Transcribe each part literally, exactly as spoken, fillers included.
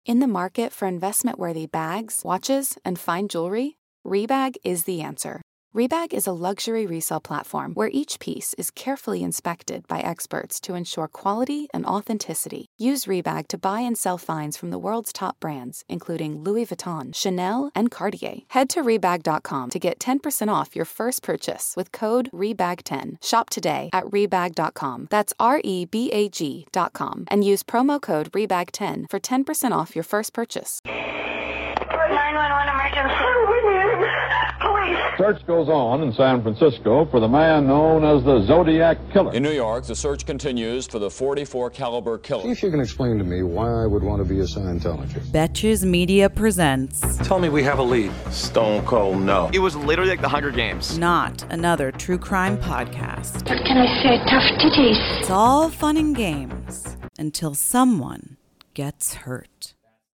In the market for investment-worthy bags, watches, and fine jewelry, Rebag is the answer. Rebag is a luxury resale platform where each piece is carefully inspected by experts to ensure quality and authenticity. Use Rebag to buy and sell finds from the world's top brands, including Louis Vuitton, Chanel, and Cartier. Head to Rebag dot com to get ten percent off your first purchase with code Rebag ten. Shop today at Rebag dot com. That's R E B A G dot com. And use promo code Rebag ten for ten percent off your first purchase. nine one one emergency. Police. Search goes on in San Francisco for the man known as the Zodiac Killer. In New York, the search continues for the forty-four caliber killer. See if you can explain to me why I would want to be a Scientologist. Betches Media presents. Tell me we have a lead. Stone Cold no. It was literally like the Hunger Games. Not another true crime podcast. What can I say? Tough titties. It's all fun and games until someone gets hurt.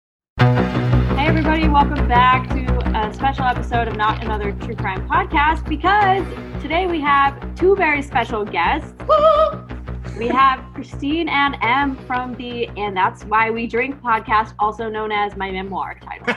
Hey everybody, welcome back to a special episode of Not Another True Crime Podcast, because today we have two very special guests. Woo! We have Christine and Em from the And That's Why We Drink podcast, also known as my memoir title.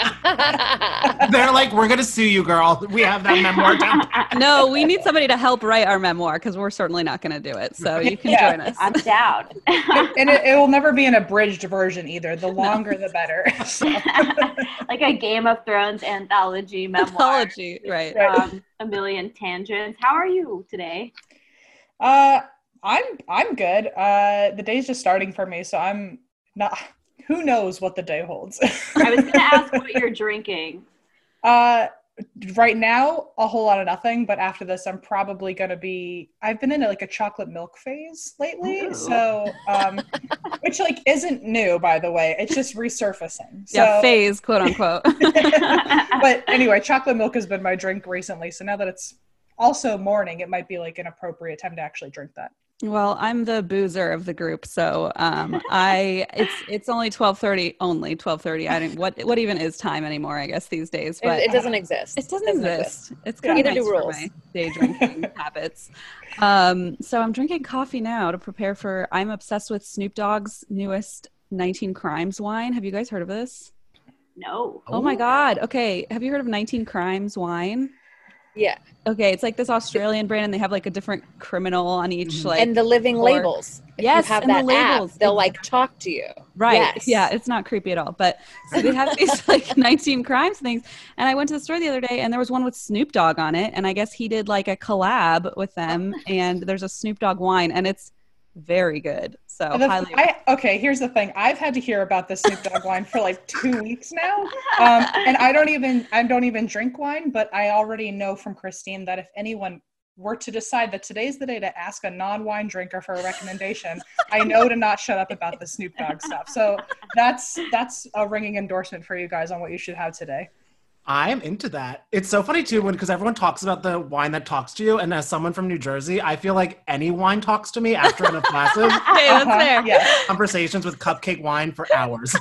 Yeah. They're like, we're going to sue you, girl. We have that memoir down. No, we need somebody to help write our memoir because we're certainly not going to do it. So you can yeah. join us. I'm down. And it, it will never be an abridged version either. The longer, no. the better. So. Like a Game of Thrones anthology memoir. Anthology, right. Um, a million tangents. How are you today? Uh, I'm I'm good. Uh, the day's just starting for me, so I'm not. Who knows what the day holds? I was going to ask what you're drinking. Uh, right now, a whole lot of nothing. But after this, I'm probably going to be. I've been in like a chocolate milk phase lately, Ooh. so um, which like isn't new, by the way. It's just resurfacing. So, yeah, phase, quote unquote. But anyway, chocolate milk has been my drink recently. So now that it's also morning, it might be like an appropriate time to actually drink that. Well, I'm the boozer of the group, so um, I it's it's only twelve thirty, only twelve thirty. I don't what what even is time anymore? I guess these days, but it, it doesn't exist. It doesn't, it doesn't exist. exist. It's yeah. kind of nice do for rules. my day drinking habits. Um, so I'm drinking coffee now to prepare for. I'm obsessed with Snoop Dogg's newest nineteen Crimes wine. Have you guys heard of this? No. Oh, oh my God. Okay, have you heard of nineteen Crimes wine? Yeah. Okay, it's like this Australian brand, and they have like a different criminal on each, like, and the living or, labels. If yes, you have and that the labels. app, they'll like talk to you. Right. Yes. Yeah, it's not creepy at all. But so they have these like nineteen Crimes things, and I went to the store the other day, and there was one with Snoop Dogg on it, and I guess he did like a collab with them, and there's a Snoop Dogg wine, and it's very good. So the, highly. I, okay, here's the thing. I've had to hear about the Snoop Dogg wine for like two weeks now, um, and I don't even I don't even drink wine. But I already know from Christine that if anyone were to decide that today's the day to ask a non-wine drinker for a recommendation, I know to not shut up about the Snoop Dogg stuff. So that's that's a ringing endorsement for you guys on what you should have today. I'm into that. It's so funny too, when because everyone talks about the wine that talks to you, and as someone from New Jersey, I feel like any wine talks to me after an massive hey, that's uh-huh. fair. Yeah. conversations with cupcake wine for hours.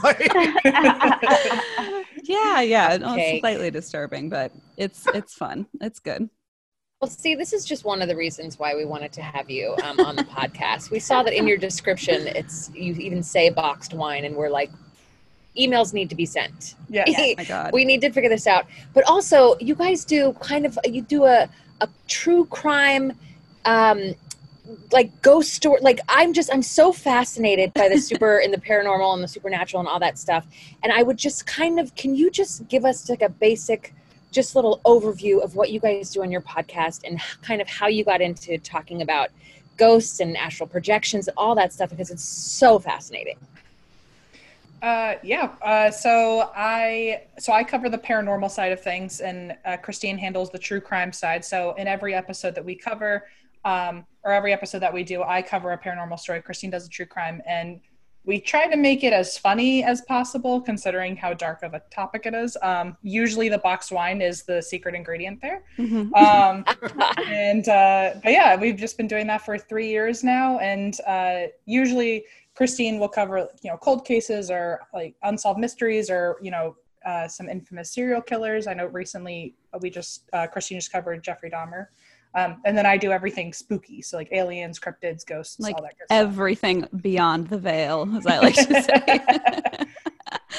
yeah, yeah. No, it's slightly disturbing, but it's it's fun. It's good. Well, see, this is just one of the reasons why we wanted to have you um, on the podcast. We saw that in your description, it's you even say boxed wine, and we're like, emails need to be sent. Yeah. Oh my God. We need to figure this out. But also, you guys do kind of, you do a, a true crime, um, like ghost story. Like I'm just, I'm so fascinated by the super and the paranormal and the supernatural and all that stuff. And I would just kind of, can you just give us like a basic, just little overview of what you guys do on your podcast and kind of how you got into talking about ghosts and astral projections and all that stuff, because it's so fascinating. Uh, yeah. Uh, so I so I cover the paranormal side of things, and uh, Christine handles the true crime side. So in every episode that we cover, um, or every episode that we do, I cover a paranormal story. Christine does a true crime, and we try to make it as funny as possible, considering how dark of a topic it is. Um, usually, the boxed wine is the secret ingredient there. Mm-hmm. Um, and uh, but yeah, we've just been doing that for three years now, and uh, usually Christine will cover, you know, cold cases or like unsolved mysteries or, you know, uh, some infamous serial killers. I know recently we just, uh, Christine just covered Jeffrey Dahmer. Um, and then I do everything spooky. So like aliens, cryptids, ghosts, like all that good stuff. Everything beyond the veil, as I like to say.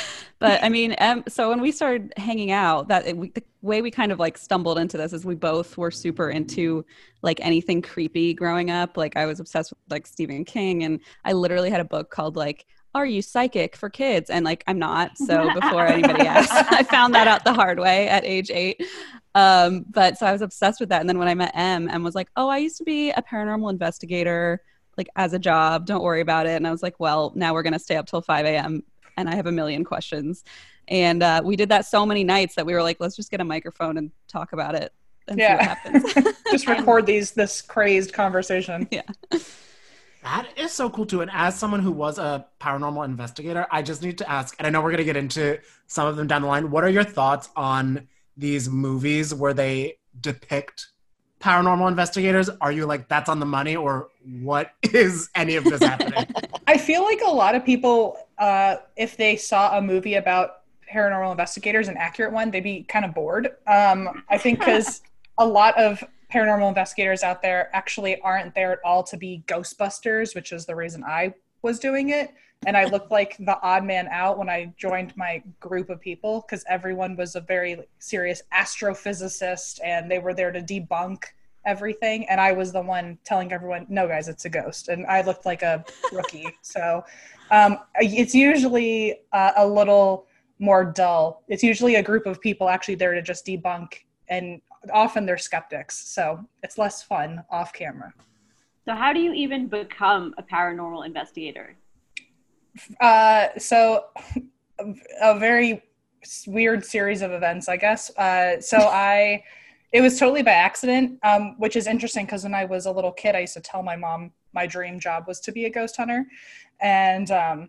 But I mean, um, so when we started hanging out, that it, we, the way we kind of like stumbled into this is we both were super into like anything creepy growing up. Like I was obsessed with like Stephen King, and I literally had a book called like, Are You Psychic for Kids? And like, I'm not. So before anybody asked, I found that out the hard way at age eight. Um, but so I was obsessed with that. And then when I met Em, Em was like, oh, I used to be a paranormal investigator, like as a job, don't worry about it. And I was like, well, now we're going to stay up till five a.m. and I have a million questions. And uh, we did that so many nights that we were like, let's just get a microphone and talk about it and yeah. see what happens. Just record these, this crazed conversation. Yeah. That is so cool too. And as someone who was a paranormal investigator, I just need to ask, and I know we're going to get into some of them down the line. What are your thoughts on these movies where they depict paranormal investigators? Are you like, that's on the money, or what is any of this happening? I feel like a lot of people, uh, if they saw a movie about paranormal investigators, an accurate one, they'd be kind of bored. Um, I think because a lot of paranormal investigators out there actually aren't there at all to be Ghostbusters, which is the reason I was doing it. And I looked like the odd man out when I joined my group of people, because everyone was a very serious astrophysicist and they were there to debunk everything. And I was the one telling everyone, no, guys, it's a ghost. And I looked like a rookie. So um, it's usually uh, a little more dull. It's usually a group of people actually there to just debunk, and often they're skeptics. So it's less fun off camera. So how do you even become a paranormal investigator? Uh, so a very weird series of events, I guess. Uh, so I, it was totally by accident, um, which is interesting because when I was a little kid, I used to tell my mom my dream job was to be a ghost hunter. And um,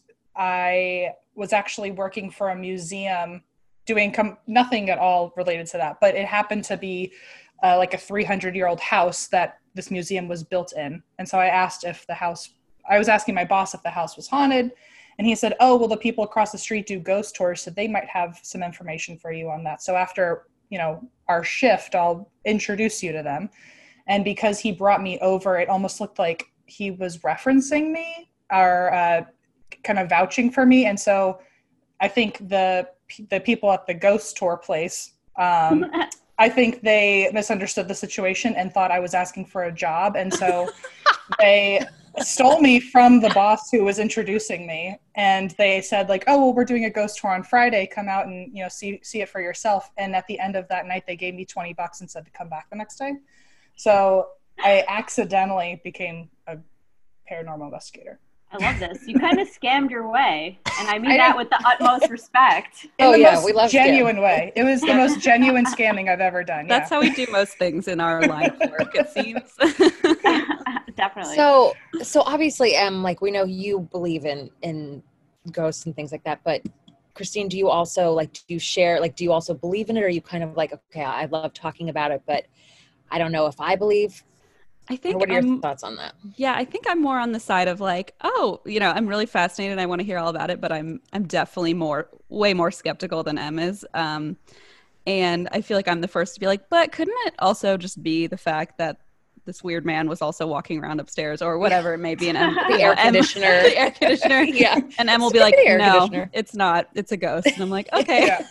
I was actually working for a museum doing com- nothing at all related to that, but it happened to be uh, like a three hundred year old house that this museum was built in. And so I asked if the house, I was asking my boss if the house was haunted, and he said, oh, well, the people across the street do ghost tours, so they might have some information for you on that. So after, you know, our shift, I'll introduce you to them. And because he brought me over, it almost looked like he was referencing me or uh, kind of vouching for me. And so I think the the people at the ghost tour place, um, I think they misunderstood the situation and thought I was asking for a job. And so they stole me from the boss who was introducing me. And they said like, oh, well, we're doing a ghost tour on Friday. Come out and, you know, see, see it for yourself. And at the end of that night, they gave me twenty bucks and said to come back the next day. So I accidentally became a paranormal investigator. I love this. You kind of scammed your way, and I mean I that with the utmost respect. In oh the yeah, most we love genuine scam. way. It was the most genuine scamming I've ever done. That's yeah. how we do most things in our line of work, it seems. Definitely. So, so obviously, Em, like we know you believe in in ghosts and things like that, but Christine, do you also like do you share like do you also believe in it, or are you kind of like, okay, I love talking about it, but I don't know if I believe? I think. What are your I'm, thoughts on that? Yeah, I think I'm more on the side of like, oh, you know, I'm really fascinated. I want to hear all about it, but I'm I'm definitely more, way more skeptical than Em is. Um, and I feel like I'm the first to be like, but couldn't it also just be the fact that this weird man was also walking around upstairs or whatever it may be? An Em, the air Em, conditioner, the air conditioner, yeah. And Em will It's be like, no, conditioner. it's not. It's a ghost. And I'm like, okay. Yeah.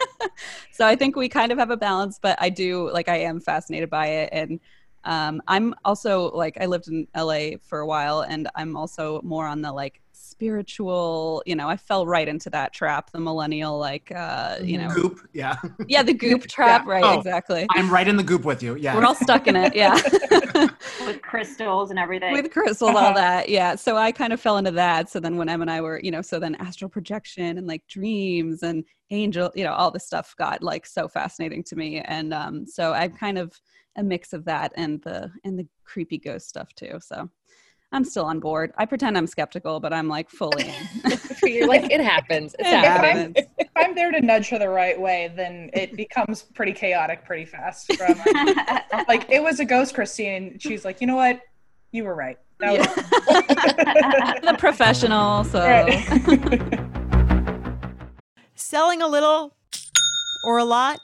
So I think we kind of have a balance, but I do like I am fascinated by it. And Um, I'm also like, I lived in L A for a while, and I'm also more on the like spiritual, you know, I fell right into that trap, the millennial, like, uh, you know, Goop, yeah. Yeah, the goop trap, Yeah. right, Oh, exactly. I'm right in the goop with you, yeah. We're all stuck in it, yeah. With crystals and everything. With crystals, all that, yeah. So I kind of fell into that. So then when Em and I were, you know, so then astral projection and like dreams and angel, you know, all this stuff got like so fascinating to me. And um, so I'm kind of a mix of that and the and the creepy ghost stuff too. So I'm still on board. I pretend I'm skeptical, but I'm like fully in. You're like, it happens. It's It happening. If I'm, if I'm there to nudge her the right way, then it becomes pretty chaotic pretty fast. From, like, like, it was a ghost, Christine. She's like, you know what? You were right. That yeah. was- The professional. So Right. Selling a little or a lot?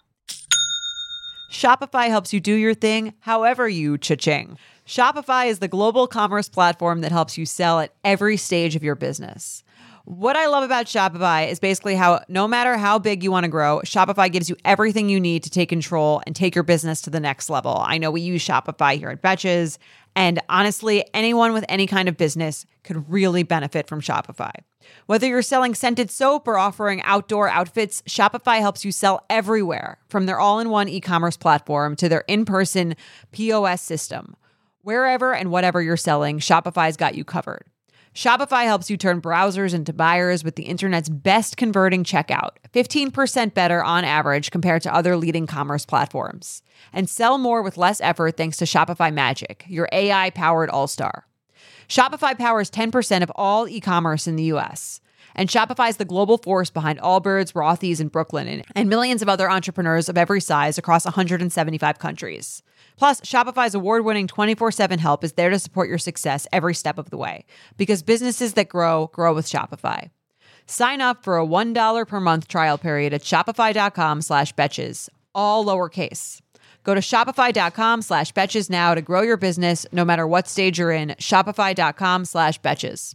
Shopify helps you do your thing however you cha-ching. Shopify is the global commerce platform that helps you sell at every stage of your business. What I love about Shopify is basically how no matter how big you want to grow, Shopify gives you everything you need to take control and take your business to the next level. I know we use Shopify here at Betches, and honestly, anyone with any kind of business could really benefit from Shopify. Whether you're selling scented soap or offering outdoor outfits, Shopify helps you sell everywhere, from their all-in-one e-commerce platform to their in-person P O S system. Wherever and whatever you're selling, Shopify's got you covered. Shopify helps you turn browsers into buyers with the internet's best converting checkout, fifteen percent better on average compared to other leading commerce platforms. And sell more with less effort thanks to Shopify Magic, your A I-powered all-star. Shopify powers ten percent of all e-commerce in the U S. And Shopify is the global force behind Allbirds, Rothy's, and Brooklinen, and millions of other entrepreneurs of every size across one hundred seventy-five countries. Plus, Shopify's award-winning twenty-four seven help is there to support your success every step of the way. Because businesses that grow, grow with Shopify. Sign up for a one dollar per month trial period at shopify.com slash betches, all lowercase. Go to shopify.com slash betches now to grow your business no matter what stage you're in. Shopify.com slash betches.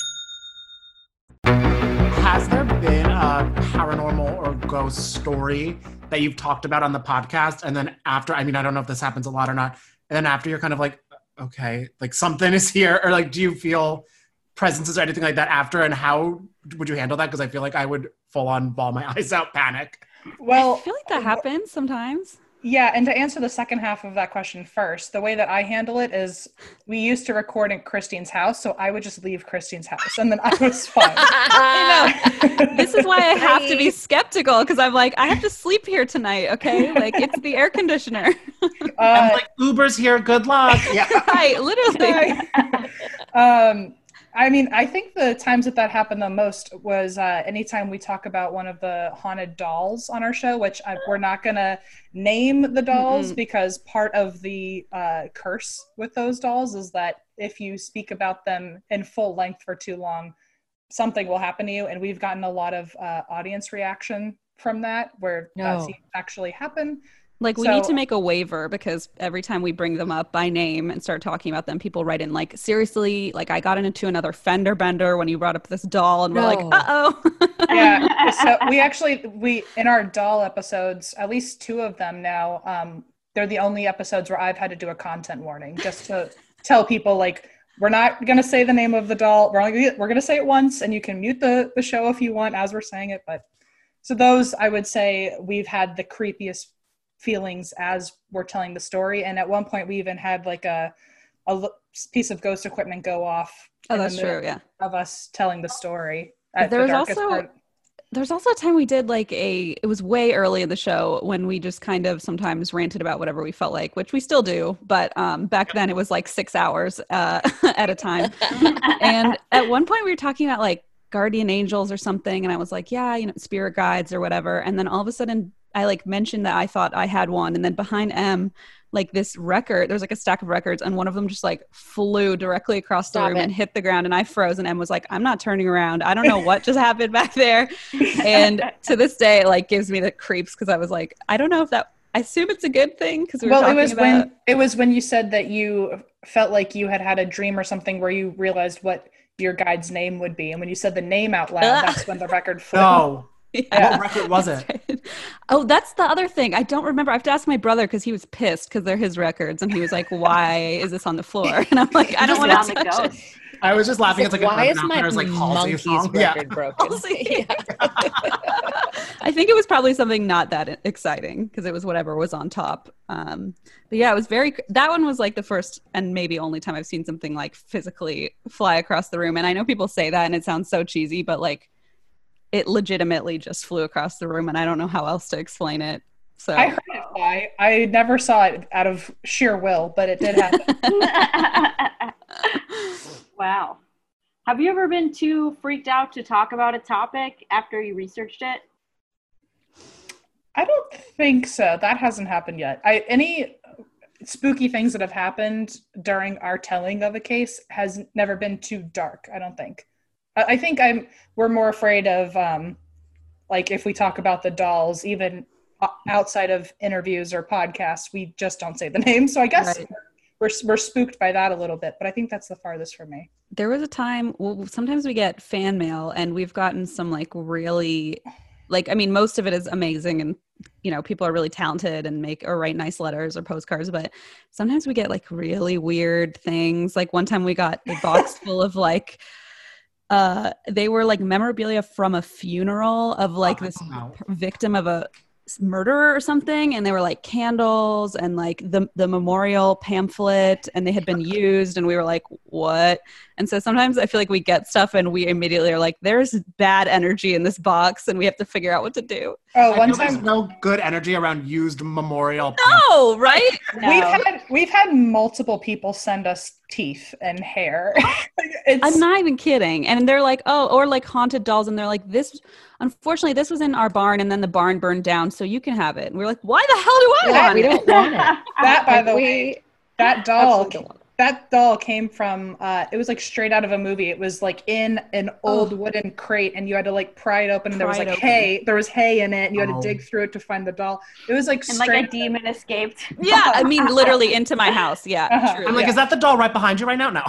Has there been a paranormal or ghost story that you've talked about on the podcast, and then after, I mean, I don't know if this happens a lot or not, and then after you're kind of like, okay, like something is here, or like, do you feel presences or anything like that after, and how would you handle that? Because I feel like I would full on bawl my eyes out, panic. Well, I feel like that happens sometimes. Yeah, and to answer the second half of that question first, the way that I handle it is we used to record in Christine's house, so I would just leave Christine's house, and then I was fine. I know. This is why I have to be skeptical, because I'm like, I have to sleep here tonight, okay? Like, it's the air conditioner. Uh, I'm like, Uber's here, good luck. Yeah. Right, literally. um, I mean, I think the times that that happened the most was uh, anytime we talk about one of the haunted dolls on our show, which I, we're not going to name the dolls, mm-hmm. because part of the uh, curse with those dolls is that if you speak about them in full length for too long, something will happen to you. And we've gotten a lot of uh, audience reaction from that, where No. that seems to actually happen. Like, we So- need to make a waiver, because every time we bring them up by name and start talking about them, people write in like, seriously, like I got into another fender bender when you brought up this doll, and we're No. like, uh-oh. Yeah, so we actually, we, in our doll episodes, at least two of them now, um, they're the only episodes where I've had to do a content warning, just to tell people, like, we're not going to say the name of the doll. We're only, we're going to say it once, and you can mute the, the show if you want as we're saying it. But so those, I would say, we've had the creepiest feelings as we're telling the story. And at one point we even had like a, a l- piece of ghost equipment go off. Oh, in the that's middle true, yeah. Of us telling the story. But at there the was darkest also part. there's also a time we did like a it was way early in the show when we just kind of sometimes ranted about whatever we felt like, which we still do, but um back then it was like six hours uh at a time. And at one point we were talking about like guardian angels or something, and I was like, yeah, you know, spirit guides or whatever, and then all of a sudden I like mentioned that I thought I had one, and then behind M, like this record, there's like a stack of records, and one of them just like flew directly across the Stop room it. and hit the ground, and I froze, and M was like, I'm not turning around. I don't know what just happened back there. And to this day, it like gives me the creeps, because I was like, I don't know if that, I assume it's a good thing, because we were Well, it talking was about when it was when you said that you felt like you had had a dream or something where you realized what your guide's name would be, and when you said the name out loud, that's when the record flew. No. Yeah. What record was it? Oh, that's the other thing. I don't remember. I have to ask my brother, because he was pissed because they're his records, and he was like, "Why is this on the floor?" And I'm like, "I don't want to touch it." I was just laughing. It's like, why an is Urban my Outfitters, like Halsey monkey's song. record Yeah. broken? Halsey. I think it was probably something not that exciting, because it was whatever was on top. Um, but yeah, it was very, that one was like the first and maybe only time I've seen something like physically fly across the room. And I know people say that and it sounds so cheesy, but like it legitimately just flew across the room, and I don't know how else to explain it. So I heard it fly. I never saw it out of sheer will, but it did happen. Wow. Have you ever been too freaked out to talk about a topic after you researched it? I don't think so. That hasn't happened yet. I any spooky things that have happened during our telling of a case has never been too dark, I don't think. I, I think I'm we're more afraid of um like if we talk about the dolls, even outside of interviews or podcasts, we just don't say the name. So I guess Right. we're we're spooked by that a little bit. But I think that's the farthest for me. There was a time, well, sometimes we get fan mail and we've gotten some like really, like, I mean, most of it is amazing and, you know, people are really talented and make or write nice letters or postcards, but sometimes we get like really weird things. Like one time we got a box full of like, uh, they were like memorabilia from a funeral of like this wow. victim of a murder or something, and they were like candles and like the the memorial pamphlet, and they had been used, and we were like, what? And so sometimes I feel like we get stuff and we immediately are like, there's bad energy in this box and we have to figure out what to do. Oh, I one feel time there's no good energy around used memorial. No, right? No. We've had we've had multiple people send us teeth and hair. It's, I'm not even kidding. And they're like, oh, or like haunted dolls, and they're like, this unfortunately this was in our barn and then the barn burned down, so you can have it. And we're like, why the hell do I Yeah, want we it? don't want it. that by Like, the we way, that doll absolutely don't want it. that doll came from uh it was like straight out of a movie. It was like in an old Oh. wooden crate, and you had to like pry it open, and there was Pry like it open. hay there was hay in it, and you had Oh. to dig through it to find the doll. It was like And straight like a demon escaped. Yeah, I mean literally into my house. Yeah, Uh-huh. true. I'm like, Yeah. is that the doll right behind you right now? No.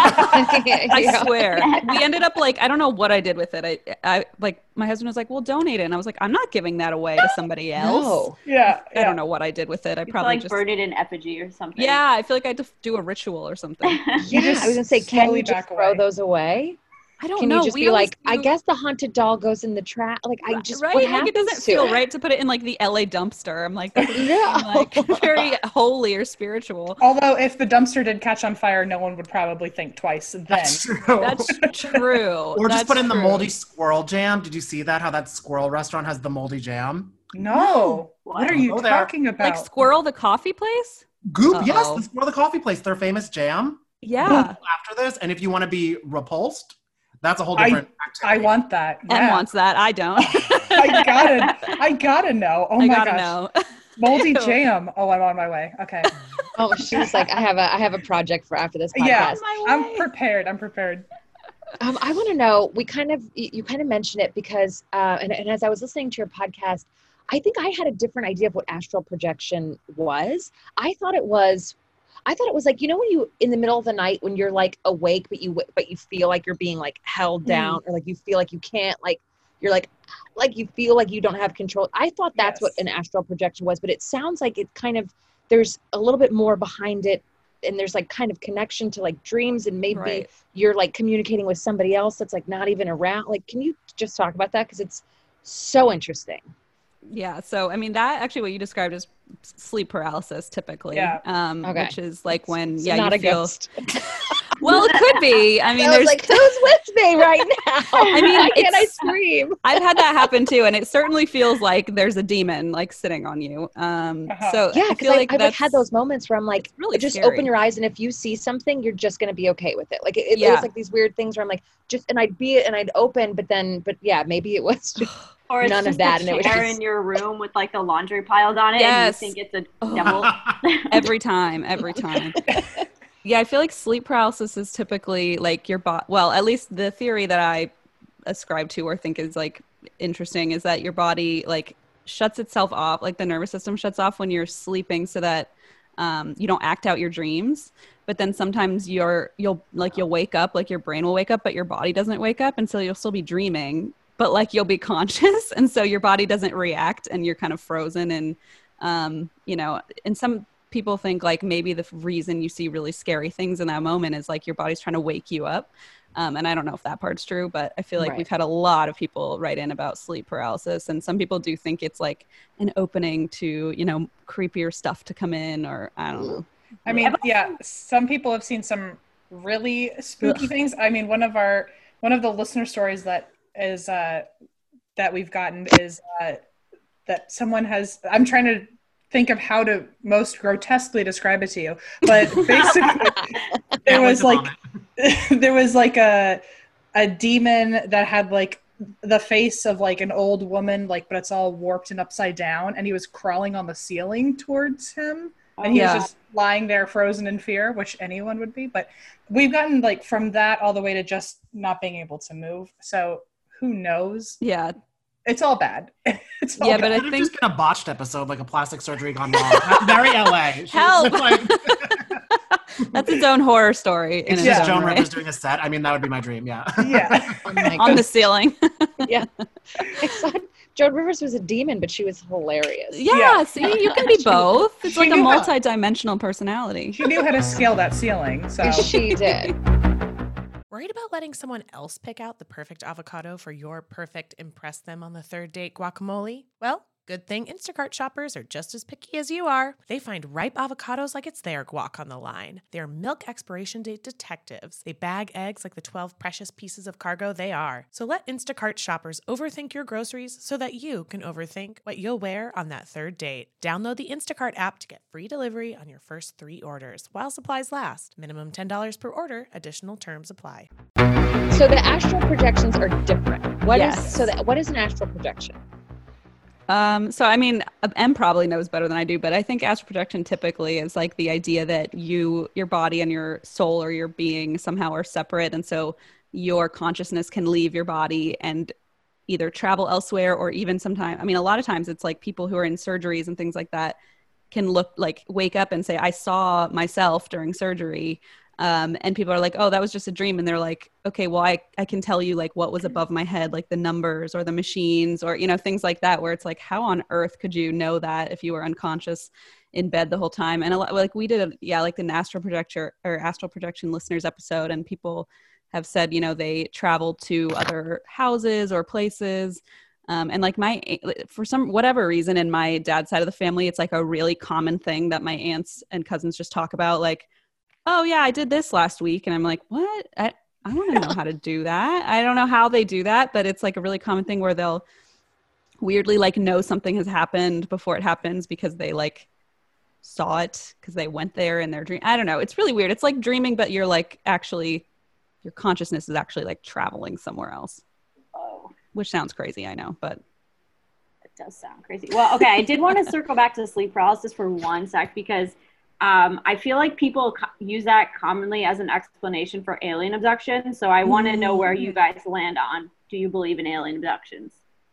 I Yeah. swear. We ended up like, I don't know what I did with it. I, I like, my husband was like, well, donate it. And I was like, I'm not giving that away to somebody else. No. yeah, I yeah. don't know what I did with it. I You probably like just, burn it in effigy or something. yeah, I feel like I had to do a ritual or something. Yeah, just I was gonna say, can slowly you just back throw away. those away? I don't Can know. you just We be always like, I do- guess the haunted doll goes in the trash? Like, I just right? what Like, it happens doesn't to feel it? right to put it in like the L A dumpster. I'm like, that doesn't No. seem like very holy or spiritual. Although if the dumpster did catch on fire, no one would probably think twice then. That's true. That's true. Or just That's put in the true. moldy squirrel jam. Did you see that? How that squirrel restaurant has the moldy jam? No. What, What? are you Go there. talking about? Like Squirrel the coffee place? Goop, yes, Uh-oh. the Squirrel the Coffee Place, their famous jam. Yeah. After this, and if you want to be repulsed, that's a whole I, different I activity. want that. Em Yeah. wants that. I don't. I gotta I gotta know. Oh I my gotta gosh. know. Moldy Ew. jam. Oh, I'm on my way. Okay. Oh, she's like, I have a, I have a project for after this podcast. Yeah. My I'm way. prepared. I'm prepared. Um, I want to know. We kind of, you, you kind of mentioned it because, uh, and, and as I was listening to your podcast, I think I had a different idea of what astral projection was. I thought it was, I thought it was like, you know, when you in the middle of the night when you're like awake, but you but you feel like you're being like held down, or like you feel like you can't, like you're like, like you feel like you don't have control. I thought that's Yes. what an astral projection was, but it sounds like it kind of there's a little bit more behind it, and there's like kind of connection to like dreams, and maybe Right. you're like communicating with somebody else that's like not even around. Like, can you just talk about that? Because it's so interesting. Yeah. So, I mean, that actually what you described is sleep paralysis typically. Yeah. Um, Okay. Which is like when, So yeah, not you a feel, ghost. well, it could be. I mean, I was there's, like, who's with me right now? I mean, why can't I it's- scream? I've had that happen too. And it certainly feels like there's a demon like sitting on you. Um, Uh-huh. so Yeah, I because feel I've like like, that's had those moments where I'm like, really just scary. open your eyes, and if you see something, you're just gonna be okay with it. Like it, it, Yeah. was like these weird things where I'm like, just, and I'd be and I'd open, but then, but yeah, maybe it was just Or it's none just of that, a and it was chair just in your room with like the laundry piled on it, Yes. and you think it's a Oh. devil. every time, every time. Yeah, I feel like sleep paralysis is typically like your body. Well, at least the theory that I ascribe to or think is like interesting is that your body like shuts itself off, like the nervous system shuts off when you're sleeping, so that um, you don't act out your dreams. But then sometimes you're you'll like you'll wake up, like your brain will wake up, but your body doesn't wake up, and so you'll still be dreaming, but like you'll be conscious, and so your body doesn't react, and you're kind of frozen. And um, you know, and some people think like maybe the reason you see really scary things in that moment is like your body's trying to wake you up. Um, and I don't know if that part's true, but I feel like Right. we've had a lot of people write in about sleep paralysis, and some people do think it's like an opening to, you know, creepier stuff to come in, or I don't know. I mean, yeah, some people have seen some really spooky Ugh. things. I mean, one of our one of the listener stories that is uh, that we've gotten is uh, that someone has. I'm trying to think of how to most grotesquely describe it to you, but basically, there was like there was like a a demon that had like the face of like an old woman, like, but it's all warped and upside down, and he was crawling on the ceiling towards him. And he Yeah. was just lying there frozen in fear, which anyone would be. But we've gotten like from that all the way to just not being able to move. So who knows? Yeah. It's all bad. It's all Yeah, bad. but I It could have think just been a botched episode, like a plastic surgery gone wrong. That's very L A. She's Help. like- That's its own horror story. It's in just its own Joan right. Rivers doing a set. I mean, that would be my dream. Yeah. Yeah. Oh my On the ceiling. yeah. I thought Joan Rivers was a demon, but she was hilarious. Yeah, Yeah. see, you can be both. It's She like a knew how- multi-dimensional personality. She knew how to scale that ceiling. So She did. Worried about letting someone else pick out the perfect avocado for your perfect impress them on the third date guacamole? Well, good thing Instacart shoppers are just as picky as you are. They find ripe avocados like it's their guac on the line. They're milk expiration date detectives. They bag eggs like the twelve precious pieces of cargo they are. So let Instacart shoppers overthink your groceries so that you can overthink what you'll wear on that third date. Download the Instacart app to get free delivery on your first three orders while supplies last. Minimum ten dollars per order. Additional terms apply. So the astral projections are different. What is Yes. so that what is an astral projection? Um, so I mean, Em probably knows better than I do, but I think astral projection typically is like the idea that you, your body and your soul or your being somehow are separate. And so your consciousness can leave your body and either travel elsewhere or even sometimes, I mean, a lot of times it's like people who are in surgeries and things like that can look like wake up and say, I saw myself during surgery. Um, and people are like, oh, that was just a dream. And they're like, okay, well, I, I can tell you like what was above my head, like the numbers or the machines or, you know, things like that, where it's like, how on earth could you know that if you were unconscious in bed the whole time? And a lot, like we did, a, yeah, like the astral projector or astral projection listeners episode. And people have said, you know, they traveled to other houses or places. Um, and like my, for some, whatever reason in my dad's side of the family, it's like a really common thing that my aunts and cousins just talk about, like, oh yeah, I did this last week. And I'm like, what? I, I want to know how to do that. I don't know how they do that, but it's like a really common thing where they'll weirdly like know something has happened before it happens because they like saw it because they went there in their dream. I don't know. It's really weird. It's like dreaming, but you're like actually, your consciousness is actually like traveling somewhere else. Oh, which sounds crazy, I know, but it does sound crazy. Well, okay, I did want to circle back to sleep paralysis for one sec because Um, I feel like people co- use that commonly as an explanation for alien abduction. So I want to know where you guys land on. Do you believe in alien abductions?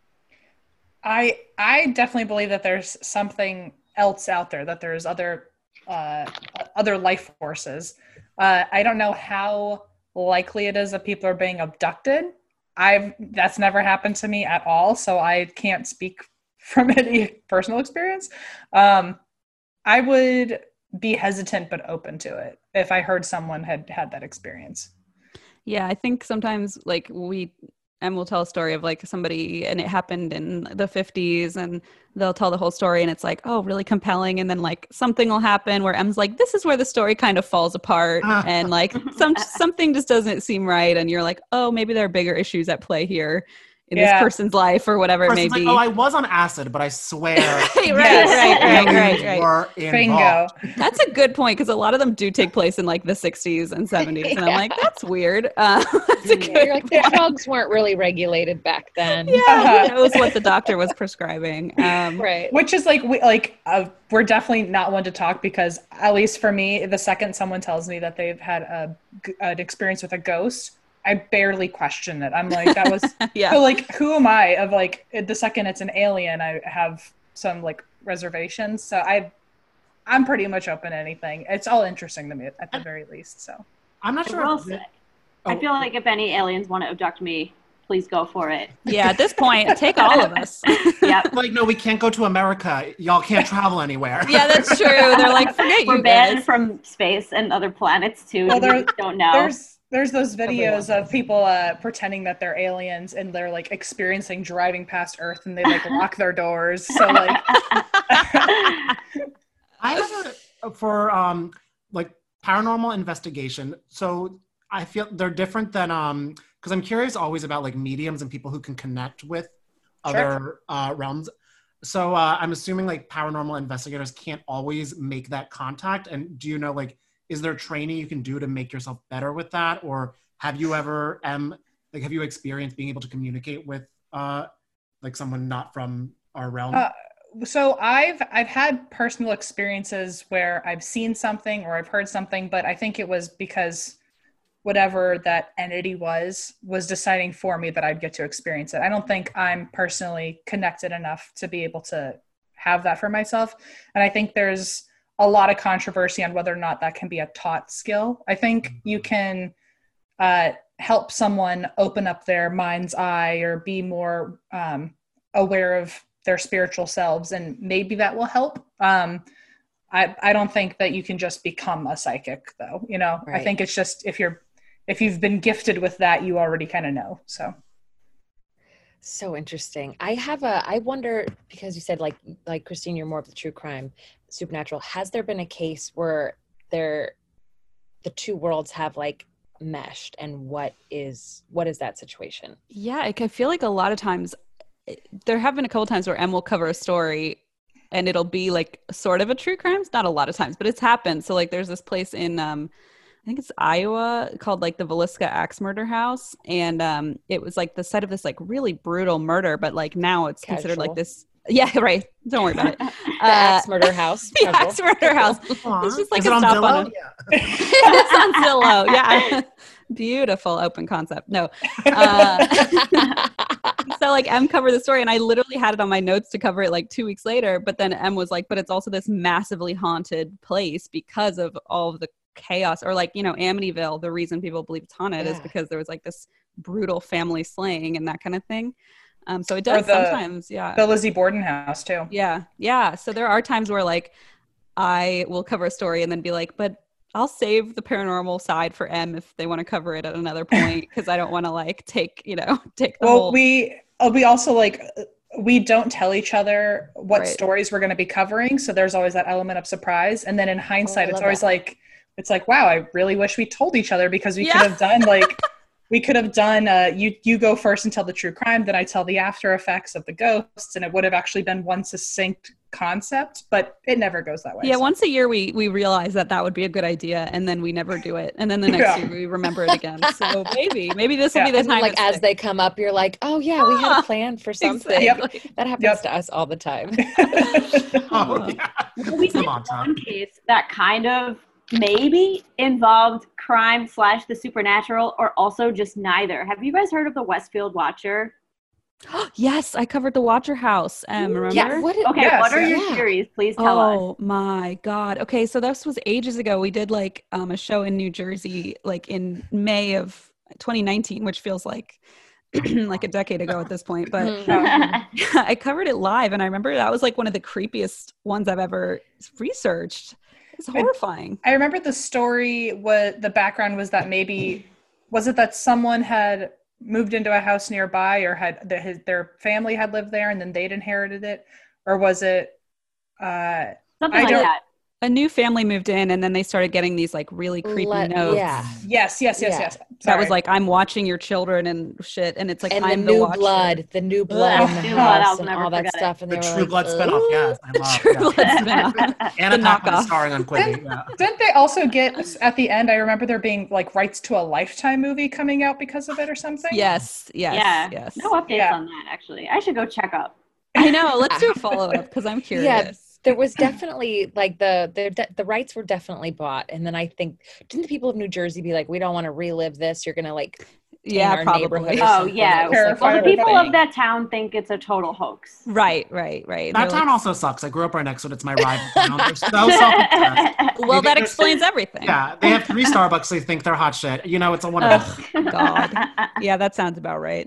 I I definitely believe that there's something else out there, that there's other uh, other life forces. Uh, I don't know how likely it is that people are being abducted. I've that's never happened to me at all, so I can't speak from any personal experience. Um, I would be hesitant but open to it if I heard someone had had that experience. Yeah, I think sometimes like we, and we'll tell a story of like somebody and it happened in the fifties and they'll tell the whole story and it's like, oh, really compelling. And then like something will happen where Em's like, this is where the story kind of falls apart. And like some something just doesn't seem right. And you're like, oh, maybe there are bigger issues at play here in Yeah. this person's life or whatever it may Person's be. like, oh, I was on acid, but I swear. right, right, right, right, right. Were involved. That's a good point because a lot of them do take place in like the sixties and seventies, and I'm like, that's weird. Uh, that's a good You're like, the drugs weren't really regulated back then. Yeah, who knows what the doctor was prescribing? Um, right. Which is like, we, like uh, we're definitely not one to talk because at least for me, the second someone tells me that they've had a, an experience with a ghost, I barely question it. I'm like, that was, yeah. So like, who am I? Of like, the second it's an alien, I have some like reservations. So I, I'm pretty much open to anything. It's all interesting to me at the very least. So I'm not I sure. will if- say, I feel like if any aliens want to abduct me, please go for it. Yeah, at this point, take all of us. Yeah. Like, no, we can't go to America. Y'all can't travel anywhere. Yeah, that's true. They're like, forget We're you banned guys. from space and other planets too. Well, You there- just don't know. there's there's those videos of people uh, pretending that they're aliens and they're like experiencing driving past Earth and they like lock their doors. So like, I have a, for um like paranormal investigation. So I feel they're different than um because I'm curious always about like mediums and people who can connect with Sure. other uh, realms. So uh, I'm assuming like paranormal investigators can't always make that contact. And do you know like is there training you can do to make yourself better with that, or have you ever um like have you experienced being able to communicate with uh like someone not from our realm? Uh, so I've I've had personal experiences where I've seen something or I've heard something, but I think it was because whatever that entity was was deciding for me that I'd get to experience it. I don't think I'm personally connected enough to be able to have that for myself. And I think there's a lot of controversy on whether or not that can be a taught skill. I think you can uh, help someone open up their mind's eye or be more um, aware of their spiritual selves, and maybe that will help. Um, I, I don't think that you can just become a psychic, though. You know, Right. I think it's just if you're if you've been gifted with that, you already kind of know. So. So interesting. I have a, I wonder, because you said like, like Christine, you're more of the true crime, supernatural. Has there been a case where there, the two worlds have like meshed, and what is, what is that situation? Yeah, like, I feel like a lot of times, there have been a couple times where Em will cover a story and it'll be like sort of a true crime. Not a lot of times, but it's happened. So like there's this place in, um, I think it's Iowa, called like the Villisca Axe Murder House. And um, it was like the site of this like really brutal murder, but like now it's Casual. considered like this. Yeah, right. Don't worry about it. The Axe Murder House. The Axe Murder House. Aw. It's just like Is a it on stop Zillow? on it. It's on Zillow. Yeah. Beautiful open concept. No. Uh, so like Em covered the story, and I literally had it on my notes to cover it like two weeks later. But then Em was like, but it's also this massively haunted place because of all of the chaos, or like, you know, Amityville, the reason people believe it's haunted Yeah. is because there was like this brutal family slaying and that kind of thing. Um, so it does Or the- sometimes, yeah. The Lizzie Borden house too. Yeah. Yeah. So there are times where like I will cover a story and then be like, but I'll save the paranormal side for Em if they want to cover it at another point, because I don't want to like take, you know, take the Well, whole. we uh, we also like we don't tell each other what Right. stories we're going to be covering, so there's always that element of surprise. And then in hindsight, I it's love always that. like it's like, wow, I really wish we told each other, because we Yeah. could have done like we could have done uh, you you go first and tell the true crime, then I tell the after effects of the ghosts, and it would have actually been one succinct concept, but it never goes that way. Yeah, so. once a year we we realize that that would be a good idea, and then we never do it, and then the next Yeah. year we remember it again. So maybe maybe this will Yeah. be the And then, time. like it as sticks. they come up, you're like, oh yeah, we had a plan for something. Exactly. That happens Yep. to us all the time. Oh, yeah. We Come did on, Tom. one case that kind of maybe involved crime slash the supernatural, or also just neither. Have you guys heard of the Westfield Watcher? Yes, I covered the Watcher House. Um, remember? Yeah. What? Okay, Yes, what are yeah. your theories? Please tell us. Oh my God. Okay, so this was ages ago. We did like um, a show in New Jersey, like in May of twenty nineteen, which feels like like a decade ago at this point. But Mhm. I covered it live, and I remember that was like one of the creepiest ones I've ever researched. It's horrifying. I remember the story, what the background was that maybe, was it that someone had moved into a house nearby, or had the, his, their family had lived there and then they'd inherited it? Or was it, uh, Something I like don't- that. A new family moved in, and then they started getting these like really creepy Let- notes. Yeah. yes, yes, yes, Yeah. yes. That was Sorry. like, I'm watching your children and shit. And it's like, And I'm the new Watcher. blood, the new blood in the New blood, house, I'll and never all that forget it. stuff. And The they were True like, Blood spinoff, "Ooh." yes. I love True yeah. Blood spinoff. Anna The Paquin knockoff. starring on Quibi. Yeah. Didn't they also get, at the end, I remember there being like rights to a Lifetime movie coming out because of it or something? Yes, yes, yeah. yes. No updates Yeah. on that, actually. I should go check up. I know. Let's do a follow up because I'm curious. There was definitely like the the de- the rights were definitely bought, and then I think didn't the people of New Jersey be like, we don't want to relive this. You're gonna like Yeah, in our probably. neighborhood or Oh, something. yeah. It was, like, Terrifying. Well, the a whole people thing. of that town think it's a total hoax. Right, right, right. That They're town like, also sucks. I grew up right next to it. It's my rival town. They're so self-obsessed. well, They that think explains they're- everything. Yeah, they have three Starbucks. They think they're hot shit. You know, it's a wonderful. Oh, God. Yeah, that sounds about right.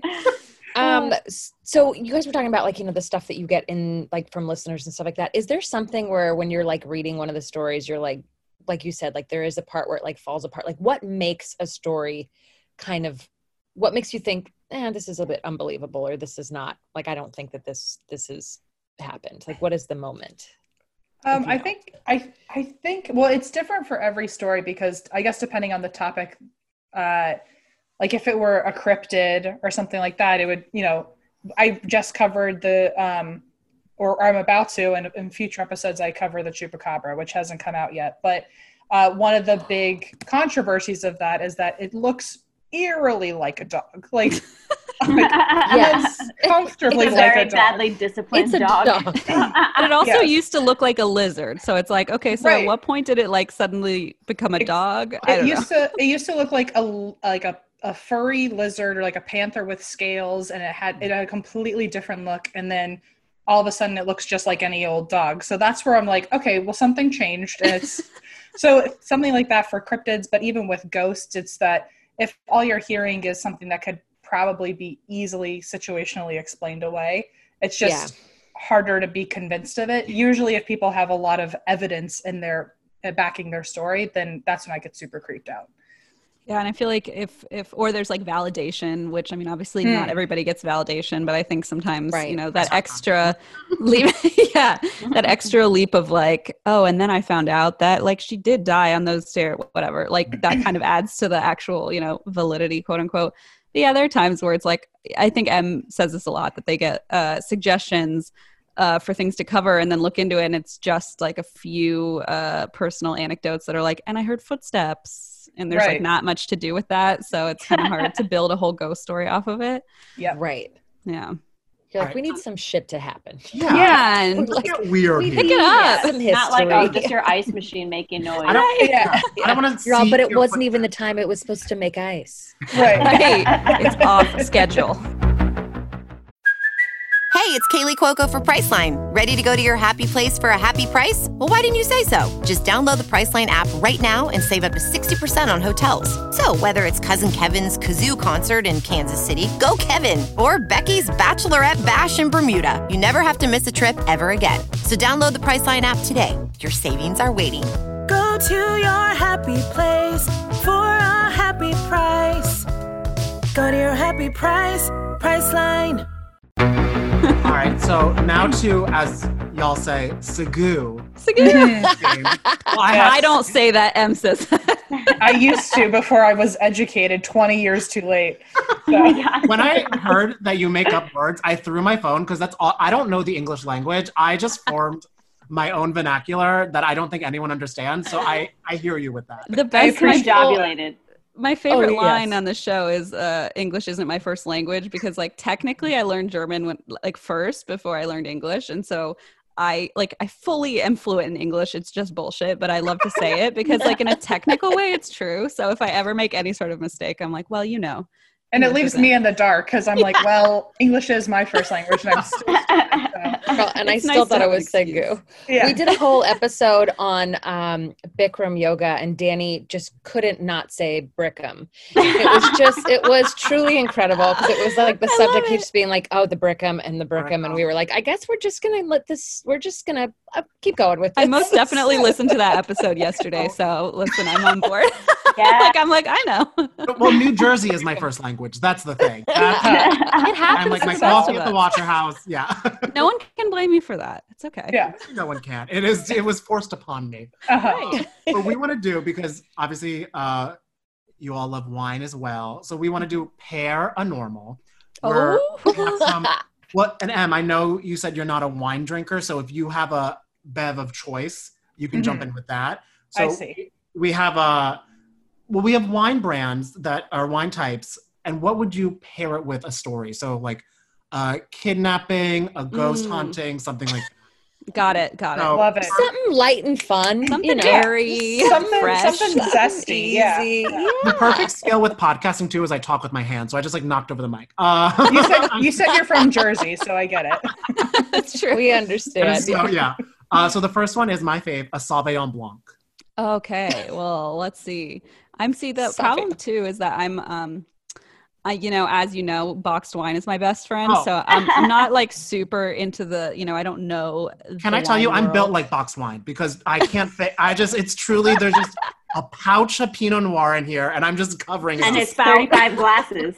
Um, s- so you guys were talking about like, you know, the stuff that you get in like from listeners and stuff like that. Is there something where when you're like reading one of the stories, you're like, like you said, like there is a part where it like falls apart. Like what makes a story kind of, what makes you think, eh, this is a bit unbelievable, or this is not, like, I don't think that this, this has happened. Like, what is the moment? Um, If you I know. think I I think well, it's different for every story, because I guess depending on the topic, uh, like if it were a cryptid or something like that, it would, you know, I just covered the um, or I'm about to, and in future episodes I cover the Chupacabra, which hasn't come out yet. But uh, one of the big controversies of that is that it looks eerily like a dog, like, like Yes. comfortably It's a like very a dog. badly disciplined It's a dog. dog. But it also Yes. used to look like a lizard. So it's like, okay, so Right. at what point did it like suddenly become a Ex- dog? I It don't know. used to it used to look like a like a, a furry lizard or like a panther with scales, and it had it had a completely different look. And then all of a sudden it looks just like any old dog. So that's where I'm like, okay, well, something changed. And it's so something like that for cryptids, but even with ghosts, it's that if all you're hearing is something that could probably be easily situationally explained away, it's just yeah. harder to be convinced of it. Usually if people have a lot of evidence in their uh, backing their story, then that's when I get super creeped out. Yeah, and I feel like if, if or there's like validation, which I mean, obviously Hmm. not everybody gets validation, but I think sometimes, Right. you know, that extra leap, yeah, that extra leap of like, oh, and then I found out that like she did die on those stairs, whatever, like that kind of adds to the actual, you know, validity, quote unquote. But yeah, there are times where it's like, I think Em says this a lot, that they get uh, suggestions uh, for things to cover and then look into it, and it's just like a few uh, personal anecdotes that are like, and I heard footsteps. And there's Right. like not much to do with that. So it's kind of hard to build a whole ghost story off of it. Yeah. Right. Yeah. You're like, Right. we need some shit to happen. Yeah. Yeah. And Like, Get weird we here. pick it up. Some Not like, oh, history. just your ice machine making noise. I don't, Yeah. I don't want to You're all, see but it your wasn't even the time it was supposed to make ice. Right. Right. It's off schedule. Hey, it's Kaylee Cuoco for Priceline. Ready to go to your happy place for a happy price? Well, why didn't you say so? Just download the Priceline app right now and save up to sixty percent on hotels. So whether it's Cousin Kevin's Kazoo Concert in Kansas City, go Kevin, or Becky's Bachelorette Bash in Bermuda, you never have to miss a trip ever again. So download the Priceline app today. Your savings are waiting. Go to your happy place for a happy price. Go to your happy price, Priceline. All right, so now to, as y'all say, Sagoo. Sagoo. Well, I, have- I don't say that, Em says that. I used to before I was educated twenty years too late. So. When I heard that you make up words, I threw my phone because that's all. I don't know the English language. I just formed my own vernacular that I don't think anyone understands. So I, I hear you with that. The best my, Jobulated. my favorite Oh, yes. line on the show is uh, English isn't my first language, because like technically I learned German when like first before I learned English. And so I like I fully am fluent in English. It's just bullshit, but I love to say it because like in a technical way it's true. So if I ever make any sort of mistake, I'm like, well, you know. And it English leaves isn't. me in the dark because I'm like, well, English is my first language, and I'm still stupid, so. Well, and I It's still nice to thought it have an was excuse. Sagoo. Yeah. We did a whole episode on um, Bikram yoga, and Danny just couldn't not say Brickham. It was just, it was truly incredible because it was like the I subject love keeps being like, oh, the Brickham and the Brickham, and we were like, I guess we're just gonna let this, we're just gonna uh, keep going with this. I most definitely listened to that episode yesterday. So listen, I'm on board. Yeah. like I'm like, I know. Well, New Jersey is my first language. That's the thing. That's, It happens I'm like to my the best coffee of at the us. Watcher House. Yeah. No one can blame me for that. It's okay. Yeah. No one can. It is. It was forced upon me. Uh-huh. What we want to do, because obviously uh, you all love wine as well, so we want to do pair a normal. where Oh. we have some, what? And Em, I know you said you're not a wine drinker, so if you have a bev of choice, you can jump in with that. So I see. we have a. Well, we have wine brands that are wine types, and what would you pair it with a story? So like uh, kidnapping, a ghost Mm. hunting, something like. Got it. Got it. So- Love it. Something light and fun, Something you know. airy, Something, fresh. something zesty. Yeah. Easy. The perfect skill with podcasting too is I talk with my hands, so I just like knocked over the mic. Uh, You said you said you're from Jersey, so I get it. That's true. We understand. so, yeah. Uh, so the first one is my fave, a Sauvignon Blanc. Okay, well, let's see. I'm see the Stop problem too is that I'm um I you know, as you know, boxed wine is my best friend. Oh. So I'm, I'm not like super into the, you know, I don't know. Can the I tell you, wine I'm world. built like boxed wine because I can't fit. I just, it's truly, there's just a pouch of Pinot Noir in here, and I'm just covering it And up. it's thirty-five glasses.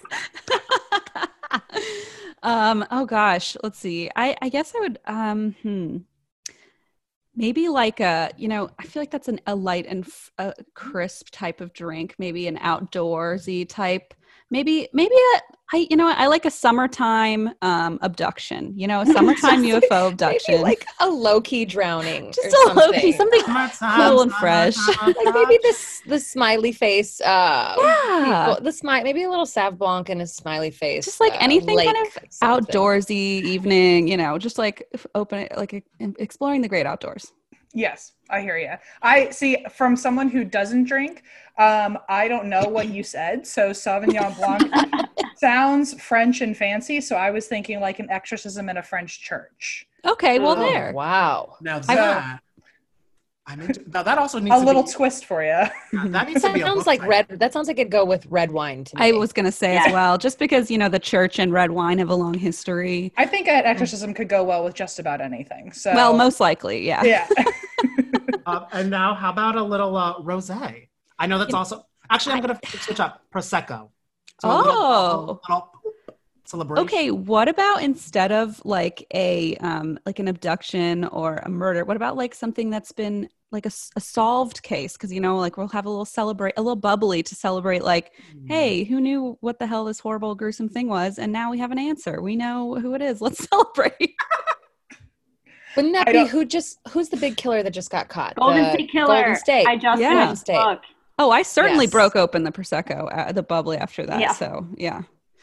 um oh gosh, let's see. I I guess I would um hmm maybe like a, you know, I feel like that's an, a light and f- a crisp type of drink, maybe an outdoorsy type. Maybe, maybe a, I, you know, what, I like a summertime um, abduction. You know, a summertime U F O abduction. Maybe like a low key drowning, just or a low key, something. something cool and fresh. Like maybe this the smiley face. Uh, Yeah. people- the smile. Maybe a little Sauv Blanc and a smiley face. Just like uh, anything kind lake of something. outdoorsy evening. You know, just like f- open it, like e- exploring the great outdoors. Yes, I hear you. I see from someone who doesn't drink, um, I don't know what you said. So Sauvignon Blanc sounds French and fancy. So I was thinking like an exorcism in a French church. Okay, well Oh, there. wow. Now I- that I'm into, now that also needs A to little be, twist for you. yeah, that needs to That be a sounds book like title. red. That sounds like it'd go with red wine to me. I was going to say Yeah. as well, just because, you know, the church and red wine have a long history. I think an exorcism could go well with just about anything. So Well, most likely, yeah. yeah. Uh, and now, how about a little uh, rosé? I know that's also actually I'm gonna switch up prosecco. So a little- Oh. a little celebration. Okay, what about instead of like a um like an abduction or a murder, what about like something that's been like a, s- a solved case? Because you know, like we'll have a little celebrate, a little bubbly to celebrate. Like, hey, who knew what the hell this horrible, gruesome thing was, and now we have an answer. We know who it is. Let's celebrate. Wouldn't that I be don't- who just who's the big killer that just got caught? Golden The State Killer. Golden State. I just Yeah. read Golden the State. book. Oh, I certainly Yes. broke open the prosecco, uh, the bubbly after that. Yeah. So yeah.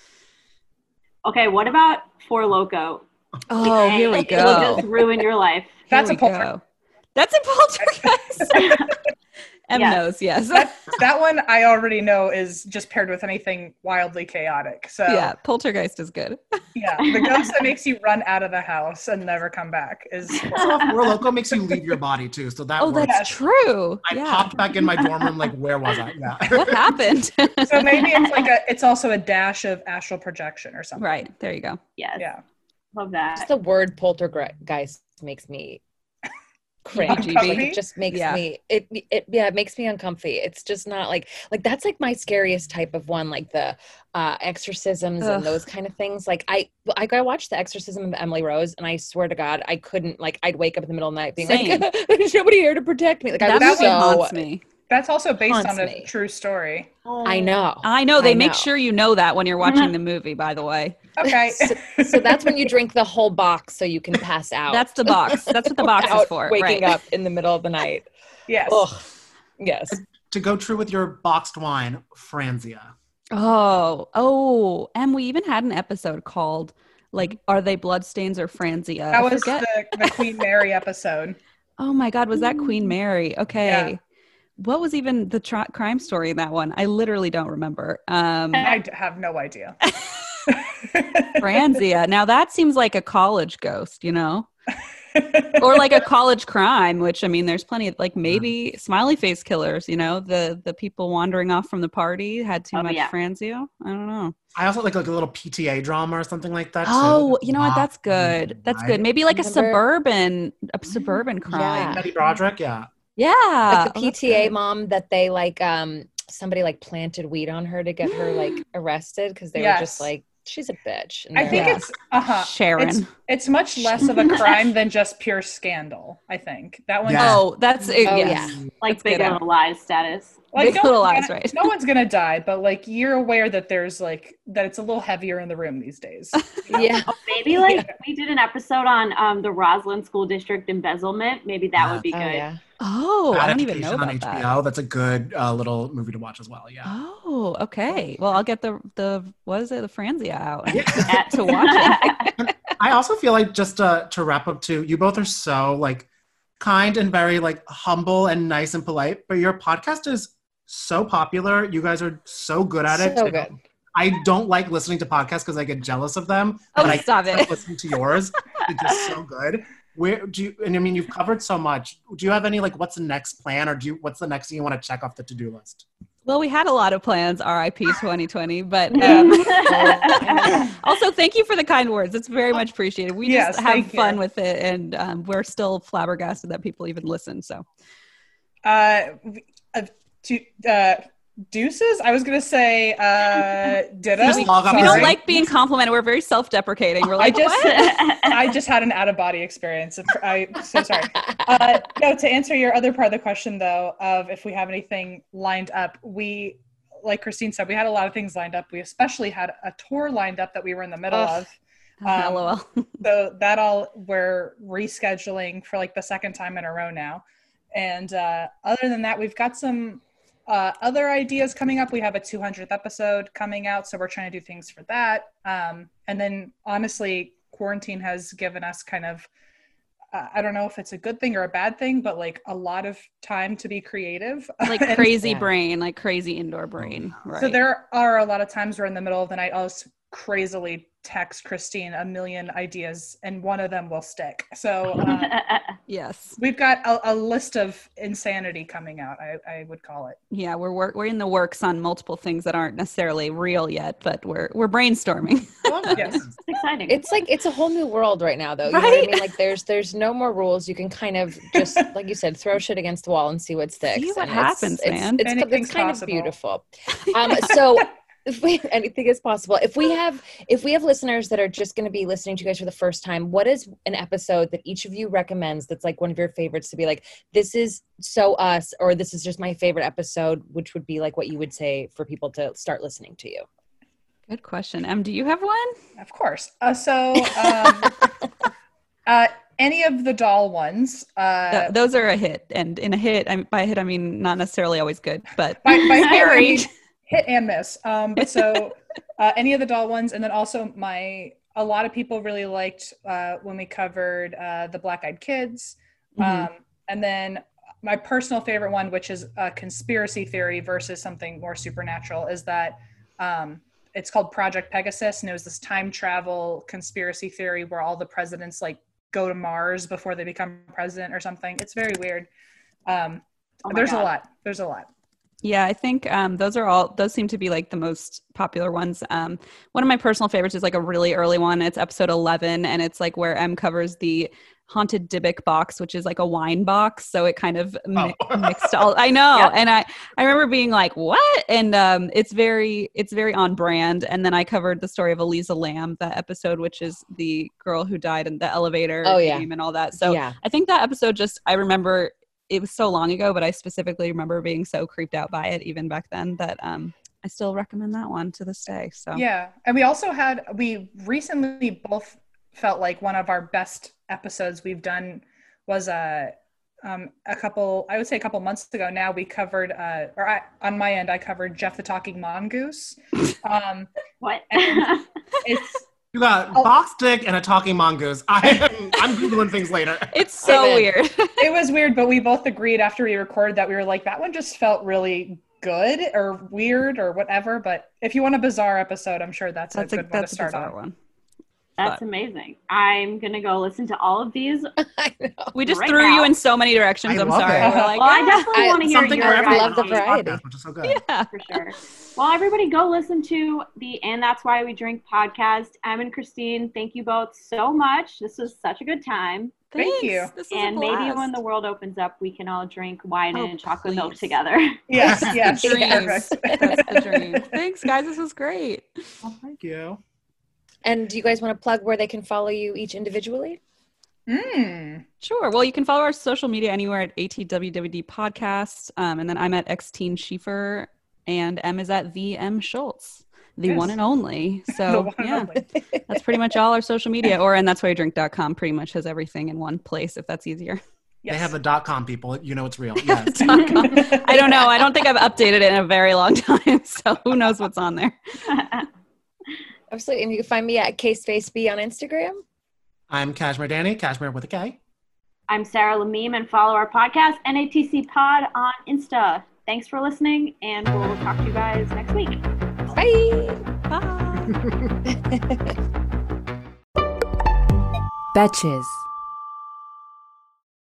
Okay, what about Four Loco? Oh, here we It will go. just ruin your life. That's Here a we polter- go. That's a poltergeist. M Yeah. knows, yes. that, that one I already know is just paired with anything wildly chaotic. So Yeah, poltergeist is good. yeah, the ghost that makes you run out of the house and never come back is Also, Four Loko makes you leave your body too, so that Oh, works. that's true. I Yeah. popped back in my dorm room. Like, where was I? Yeah. What happened? so maybe it's like a it's also a dash of astral projection or something. Right, there you go. Yes. Yeah. Love Just that. the word poltergeist makes me cringe. Uncomfy? Like, it just makes Yeah. me it, it yeah, it makes me uncomfy. It's just not like like that's like my scariest type of one, like the uh exorcisms Ugh. and those kind of things. Like I like I watched the exorcism of Emily Rose and I swear to God I couldn't like I'd wake up in the middle of the night being Same. like there's nobody here to protect me. Like I That was movie so haunts me. That's also based Haunts on a me. true story. I know. I know, they I make know. sure you know that when you're watching the movie, by the way. Okay. so, so that's when you drink the whole box so you can pass out. That's the box. That's what the box is Without for. waking right. up in the middle of the night. yes. Ugh. Yes. To go true with your boxed wine, Franzia. Oh, oh. And we even had an episode called like, Are They Bloodstains or Franzia? That I was forget. the, the Queen Mary episode. Oh my God, was that Queen Mary? Okay. Yeah. What was even the tri- crime story in that one? I literally don't remember. Um, I d- have no idea. Franzia. Now that seems like a college ghost, you know? Or like a college crime, which I mean, there's plenty of like maybe smiley face killers, you know, the the people wandering off from the party had too Oh, much yeah. Franzia. I don't know. I also like like a little P T A drama or something like that. too. Oh, you know what? Wow. That's good. That's Right? good. Maybe like a Remember- suburban, a suburban crime. Yeah. Betty Broderick, yeah. Yeah. Like the Oh, that's P T A good. mom that they like um somebody like planted weed on her to get her like arrested because they were Yes. just like she's a bitch. And I they're think like, it's uh-huh. Sharon. It's, it's much less of a crime than just pure scandal, I think. That one Yeah. Oh, that's it. Oh, yes. yeah. Like That's Big good. Little Lies status. like Big no Little one's Lies, gonna- right. no one's gonna die, but like you're aware that there's like that it's a little heavier in the room these days. yeah. Maybe like we did an episode on um, the Roslyn School District embezzlement. Maybe that would be Oh, good. yeah. Oh, I Bad don't even know Education on about H B that. O. That's a good uh, little movie to watch as well. Yeah. Oh, okay. Well, I'll get the the what is it, the Franzia out Yeah. at, to watch it. I also feel like just uh, to wrap up too, you both are so like kind and very like humble and nice and polite, but your podcast is so popular. You guys are so good at it. So good. I don't like listening to podcasts because I get jealous of them. Oh, but I stop can't it. Listening to yours, it's just so good. Where do you? And I mean, you've covered so much. Do you have any like, what's the next plan, or do you? What's the next thing you want to check off the to-do list? Well, we had a lot of plans, R I P twenty twenty, but um, also thank you for the kind words. It's very much appreciated. We Yes, just have thank you. fun with it, and um, we're still flabbergasted that people even listen. So, Uh, uh, to, uh, deuces? I was gonna say uh, ditto. Just log off we the don't Sorry. like being complimented. We're very self-deprecating. We're I like, just what? I just had an out of body experience. I'm so sorry. Uh, no, to answer your other part of the question though, of if we have anything lined up, we, like Christine said, we had a lot of things lined up. We especially had a tour lined up that we were in the middle Ugh. of. Um, LOL. So that all we're rescheduling for like the second time in a row now. And uh, other than that, we've got some uh, other ideas coming up. We have a two hundredth episode coming out, so we're trying to do things for that. Um, and then honestly, quarantine has given us kind of uh, I don't know if it's a good thing or a bad thing, but like a lot of time to be creative. Like And- crazy brain, like crazy indoor brain. Right. So there are a lot of times where in the middle of the night, I'll just crazily text Christine a million ideas and one of them will stick. So um, yes, we've got a, a list of insanity coming out, I, I would call it. Yeah, we're work, we're in the works on multiple things that aren't necessarily real yet, but we're we're brainstorming. Yes. It's exciting. It's like it's a whole new world right now, though. You know what I Right? mean? Like there's there's no more rules. You can kind of just, like you said, throw shit against the wall and see what sticks. See what And it's- happens, it's, man. It's, it's, Anything's kind possible. of beautiful. Um, so. If we, anything is possible. If we have, if we have listeners that are just going to be listening to you guys for the first time, what is an episode that each of you recommends that's like one of your favorites to be like, this is so us, or this is just my favorite episode, which would be like what you would say for people to start listening to you? Good question. Em, do you have one? Of course. Uh, so um, uh, any of the doll ones. Uh, Th- those are a hit, and in a hit, I'm, by a hit I mean not necessarily always good, but by, by hit, I very. mean hit and miss. Um, but so uh, any of the doll ones, and then also my a lot of people really liked uh, when we covered uh, the Black Eyed Kids, um, Mhm. and then my personal favorite one, which is a conspiracy theory versus something more supernatural, is that um, it's called Project Pegasus, and it was this time travel conspiracy theory where all the presidents like go to Mars before they become president or something. It's very weird. Um, Oh my there's God. a lot. There's a lot. Yeah, I think um, those are all, those seem to be like the most popular ones. Um, one of my personal favorites is like a really early one. It's episode eleven, and it's like where Em covers the haunted Dybbuk box, which is like a wine box. So it kind of mi- mixed all, I know. Yeah. And I, I remember being like, what? And um, it's very, it's very on brand. And then I covered the story of Eliza Lamb, that episode, which is the girl who died in the elevator Oh, yeah. game and all that. So Yeah. I think that episode just, I remember it was so long ago, but I specifically remember being so creeped out by it even back then that um, I still recommend that one to this day. So Yeah. And we also had, we recently both felt like one of our best episodes we've done was a, um, a couple, I would say a couple months ago now, we covered, uh, or I, on my end, I covered Jeff the Talking Mongoose. Um, what? and it's, You got box dick and a talking mongoose. I am, I'm Googling things later. It's so Amen. weird. It was weird, but we both agreed after we recorded that we were like, that one just felt really good or weird or whatever. But if you want a bizarre episode, I'm sure that's, That's a a, good one to that's a start bizarre on. one. That's amazing. I'm gonna go listen to all of these. We just right threw now. you in so many directions. I I'm love sorry. it. We're like, Well, I "Ah." definitely I- want to hear Something your for I everyone love the on this variety. podcast, which is so good. Yeah. for sure. Well, everybody go listen to the And That's Why We Drink podcast. Em and Christine, thank you both so much. This was such a good time. Thank Thanks. you. This was a And maybe blast. when the world opens up, we can all drink wine Oh, and chocolate milk please. together. Yes, yes. Dreams. Perfect. That's the dream. Thanks, guys. This was great. Well, thank you. And do you guys want to plug where they can follow you each individually? Mm. Sure. Well, you can follow our social media anywhere at A T W W D Podcast. Um, and then I'm at X Teen Schiefer, and M is at the M Schultz, the Yes. one and only. The So one and yeah, only. that's pretty much all our social media. Or and that's why you drink dot com pretty much has everything in one place if that's easier. Yes. They have the dot com people. You know it's real. Yes. Dot com. I don't know. I don't think I've updated it in a very long time. So who knows what's on there? Absolutely. And you can find me at KSpaceB on Instagram. I'm Cashmere Danny, Cashmere with a K. I'm Sarah Lamim, and follow our podcast, N A T C Pod, on Insta. Thanks for listening, and we'll talk to you guys next week. Bye. Bye. Betches.